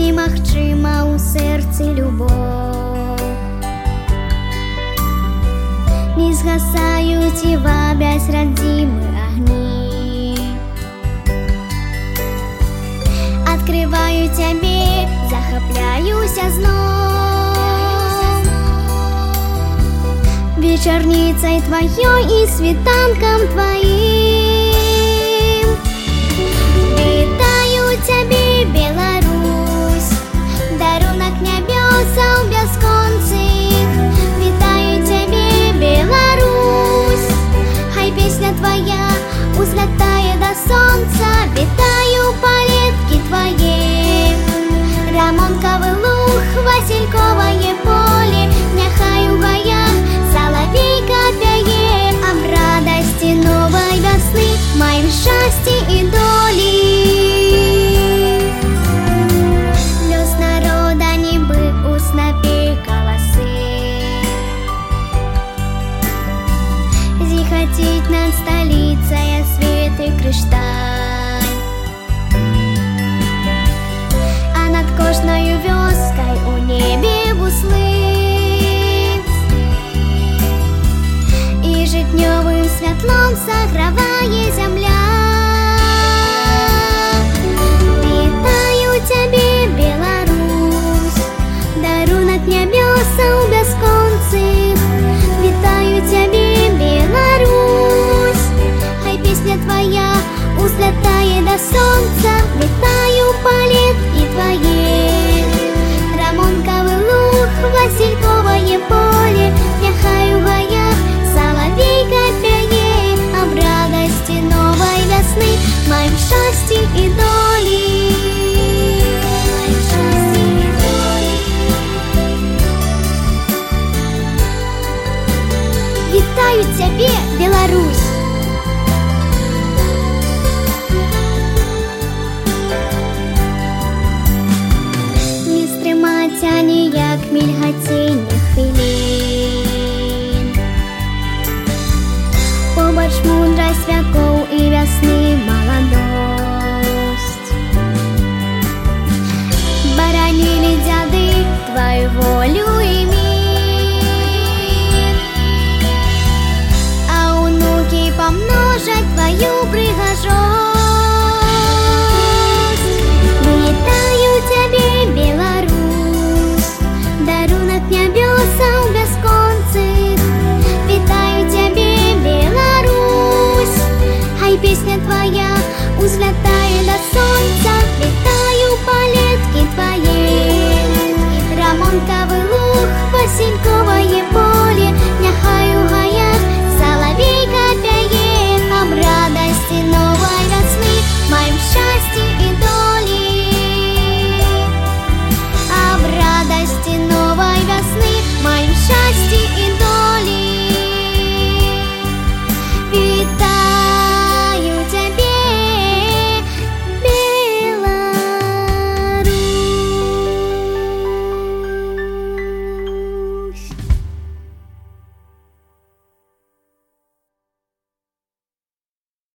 немагчыма ў сэрцы любоў. Не згасаюць і вабяць радзімы агні. Адкрываю цябе, захапляюся зноў вечарніцай тваёй і світанкам тваім. Вітаю цябе, Беларусь, дарунак нябёсаў бясконцых. Вітаю цябе, Беларусь, хай песня твая узлятае да сонца. Вітаю палеткі твае, Рамонкавы луг, Васільковае поле. Няхай у гаях салавейка пяе аб радасці новай вясны, маім шчасці і долі. Лёс народа нібы ў снапе каласы, зіхаціць над сталіцай асветы крышталь, а над кожнаю вёскай у небе буслы. І жытнёвым святлом сагравае зямля. Вітаю цябе, Беларусь, дарунак нябёсаў бясконцых. Вітаю цябе, Беларусь, хай песня твая узлятае да сонца. Вітаю палеткі твае, Рамонкавы луг, Васільковае поле. Няхай у гаях салавейка пяе аб радасці новай вясны, маім шчасці і долі. Вітаю цябе,